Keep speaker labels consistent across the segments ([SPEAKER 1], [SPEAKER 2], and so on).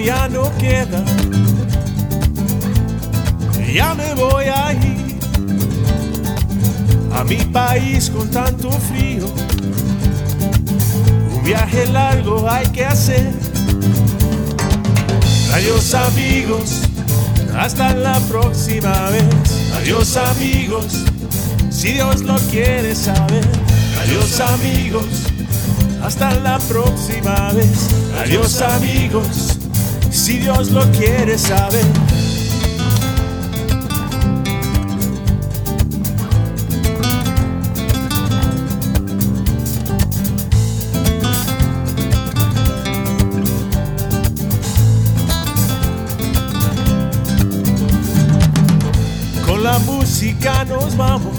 [SPEAKER 1] ya no queda. Ya me voy a ir a mi país con tanto frío. Un viaje largo hay que hacer. Adiós amigos, hasta la próxima vez. Adiós amigos, si Dios lo quiere saber. Adiós amigos, hasta la próxima vez. Adiós amigos, si Dios lo quiere saber. Con la música nos vamos,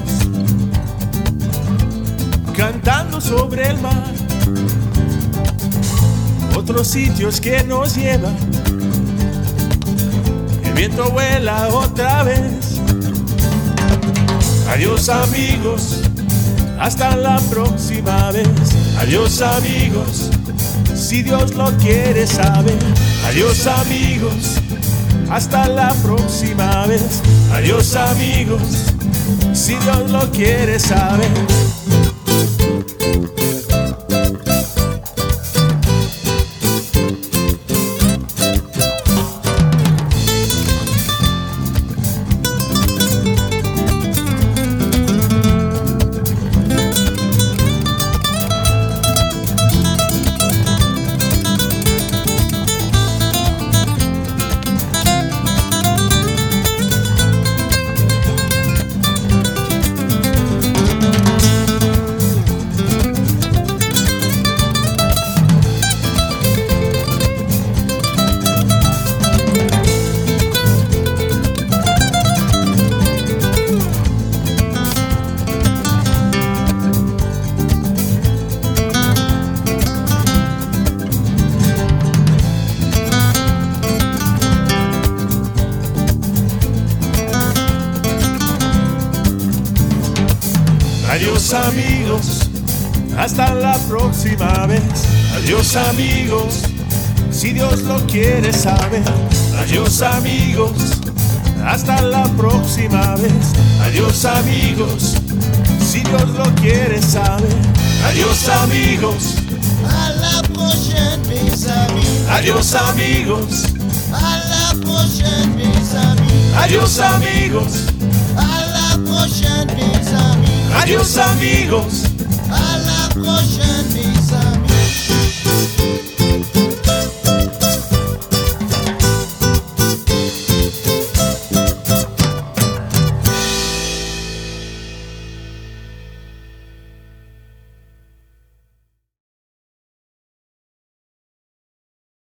[SPEAKER 1] cantando sobre el mar. Otros sitios que nos llevan, el viento vuela otra vez. Adiós amigos, hasta la próxima vez. Adiós amigos, si Dios lo quiere saber. Adiós amigos, hasta la próxima vez. Adiós amigos, si Dios lo quiere saber. Adiós amigos, hasta la próxima vez. Adiós amigos, si Dios lo quiere saber. Adiós amigos, hasta la próxima vez. Adiós amigos, si Dios lo quiere saber. Adiós amigos,
[SPEAKER 2] à la prochaine mes amis.
[SPEAKER 1] adiós amigos,
[SPEAKER 2] À la prochaine mes amis.
[SPEAKER 1] adiós amigos,
[SPEAKER 2] À la prochaine mes amis.
[SPEAKER 1] adiós amigos.
[SPEAKER 2] À la prochaine mes amis.